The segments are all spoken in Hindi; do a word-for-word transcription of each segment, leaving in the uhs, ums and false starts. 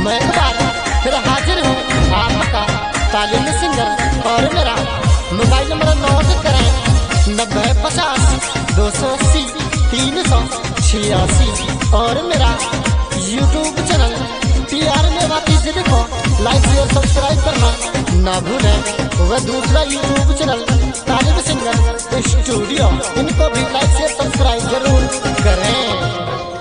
मैं एक बार फिर हाजिर हूँ आपका तालीम सिंगर। और मेरा मोबाइल नंबर नोट करें नब्बे पचास दो सौ अस्सी तीन सौ छियासी। और मेरा यूट्यूब चैनल पी आर मेवा कीजिए को लाइक शेयर सब्सक्राइब करना ना भूलें। वह दूसरा YouTube channel Talib singer studio, इनको भी लाइक शेयर सब्सक्राइब जरूर करें।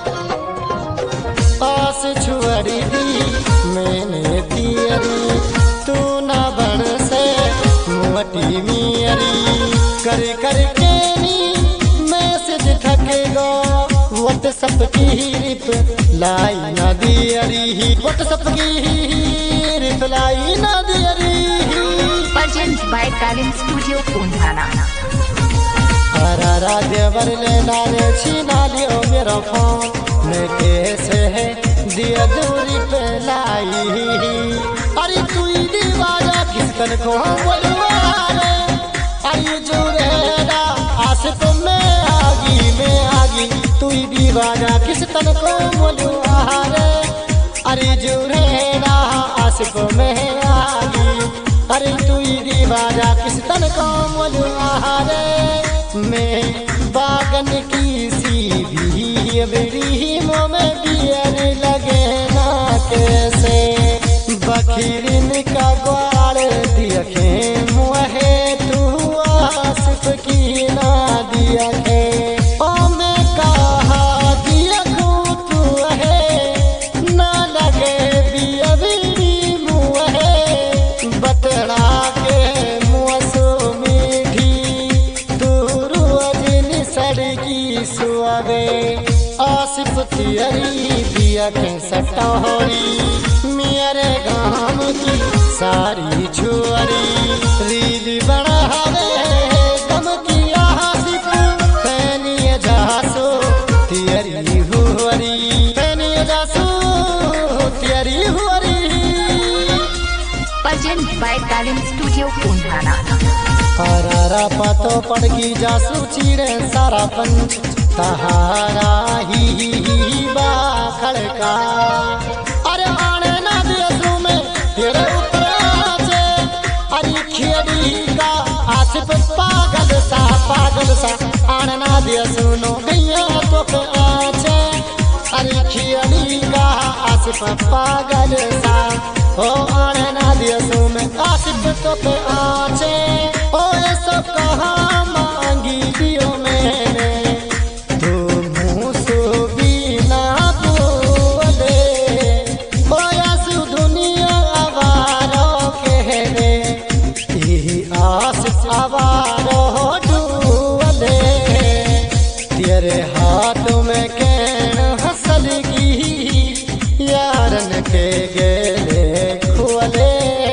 आस छुअरी दी मैंने तियरी तू ना बन से मुहटी मियरी कर कर के नी मैसेज ठकेगा व्हाट्सएप की रिप्लाई ना दियरी व्हाट्सएप की रिप्लाई ना दियरी। Present by Talent Studio Pondhana। अरा राधेवर ले नारे छीना लियो मेरा फोन मैं कैसे है दिया दूरी पे लाई। अरे तू दीवाना किसकन को बोलवा रे अरे जुरेदा आशिक में आगी में आगी तू दीवाना किस तन को बोलवा रे अरे जुरेदा आशिक में आगी अरे तू दीवाना किस तन को बोलवा रे। मैं बागन की सी भी बड़ी में बियर लगे ना कैसे बखीरिन का ग्वार दिखे मुहे तू आसिफ की ना दिया के ओ मैं कहा दिया तू है ना लगे बिया बड़ी मुहे बतड़ा के मुँह मीठी तू रोज सड़की सुआवे आसिफ तियरी दिया के सटोरी मेरे गाम की सारी छुअरी रील बढ़ावे गम की Asif फैनिए जासो तियरी हुअरी फैनिए जासो तियरी हुअरी। Present by Talent Studio Pondhana। हरारा पातो पड़गी जासू चीड़े सारा पंच तहारा ही बाखड़का अरे आने ना दिया में तेरे ऊपर अरे खेड़ी का आसिफ पागल सा पागल सा आने ना दिया सुनो गैया तो पे आचे अरे खेड़ी का आसिफ पागल सा ओ आने ना दिया सुमे आसिफ तो पे आचे ओ ये सब कहाँ मांगी दियो मैंने तू मुँह सो बिना बोले ओ यासु दुनिया आवारों के रे यही आसिफ आवारों डूले तेरे हाथों में कैन हसल की यारन के गेले खुले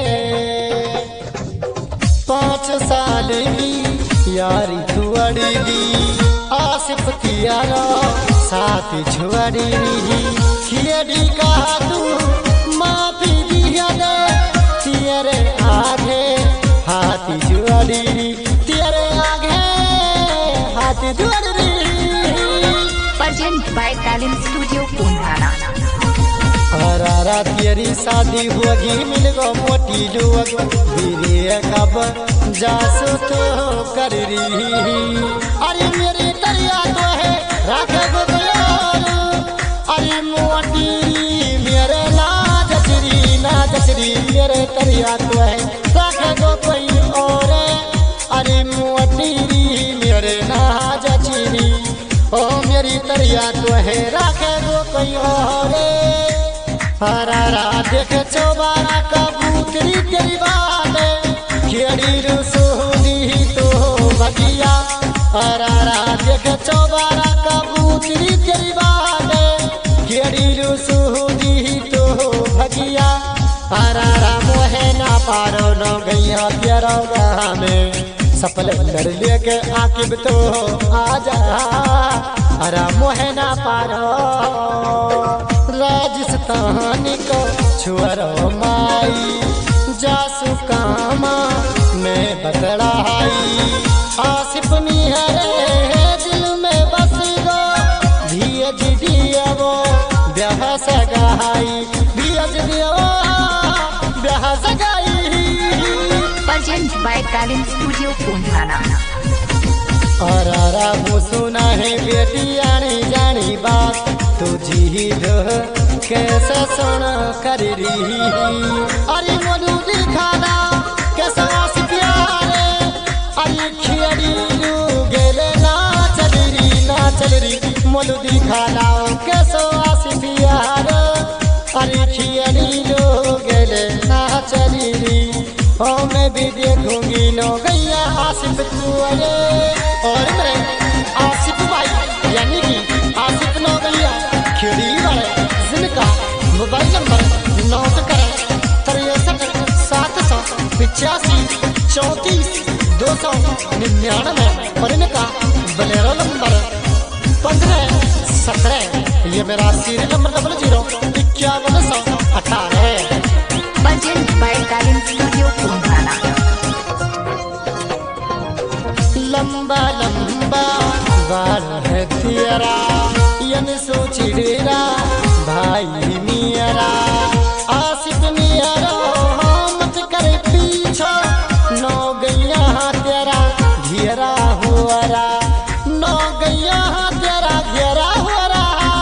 पाँच साल की यारी छुअड़ी दी आसिफ तियारा साथ छुअड़ी खियड़ी का तू माफी दिया दे तेरे आगे हाथी छुअड़ी तेरे आगे हाथी छुअड़ी। Present by Talent Studio Pondhana। हरारा तेरी शादी होगी मिल गो मोटी लोग धीरे कब जासो तो कर रही अरे मेरी तरिया तो है राखे गो अरे मोटी मेरे ना जचरी ना जचरी मेरे तरिया तो है राखे गो कोई और अरे मोटी मेरे ना जचरी ओ मेरी तरिया तो है राखे गो कोई और। हरारा देख चौबारा कबूतरी तेरी बात खेड़ी रसोली तो भगिया हरारा देख चौबारा कबूतरी तेरी बात खेड़ी रसोली तो भगिया हरारा मोहे ना पारो न गैया तेरा में सफल कर लेके आकिब तो आजा हरा मोहे ना पारो राजस्थान को छुअरो माई जासु कामा मैं बतड़ाई आसिफ निहरे दिल में बस गो धिया जी दिया वो ब्याह सगाई सज दियो ब्याह सगाई। Present by Talent Studio Pune। और आरा वो सुना है बेटी आनी जानी बात तुझी कैसे सुन कर रही। अरे मोनू दिखाना कैसा आस प्यारे अरे खियड़ी गेले ना चल रही ना चल रही मोनू दिखाना कैसा आस प्यारे अरे खियड़ी गेले ना चल रही। ओ मैं भी देखूंगी नो गैया आसिफ तू अरे और मेरे आसिफ भाई यानी कि आसिफ नो गैया खिड़ी वाले जिनका मोबाइल नंबर नोट करें तिरसठ सात सौ पिचासी चौंतीस दो सौ निन्यानवे और इनका बलेरो नंबर पंद्रह सत्रह। ये मेरा सीरियल नंबर डबल जीरो इक्यावन सौ अठारह। Present by Talent Studio Pune। लंबा लंबा बाल है तेरा यन सोचिड़ेरा भाई मेरा आसिफ मेरा मत कर पीछा नौ गैया तेरा घेरा हुआरा नौ गैया तेरा घेरा हुआरा।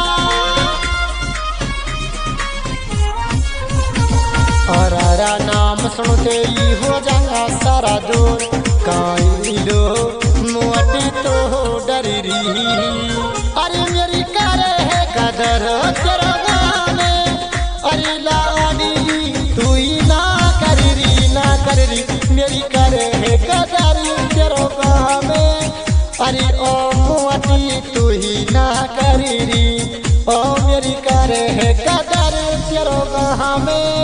और आरा नाम सुनते ही हो जाएगा सारा दूर काई लो मोटी तो डर रही। अरे मेरी करे है कदर तेरा गाने अरे लाडी तू ही ना कर रही ना कर रही मेरी करे है कदर तेरा गाने अरे ओ मोटी तू ही ना कर रही ओ मेरी करे है कदर तेरा गाने।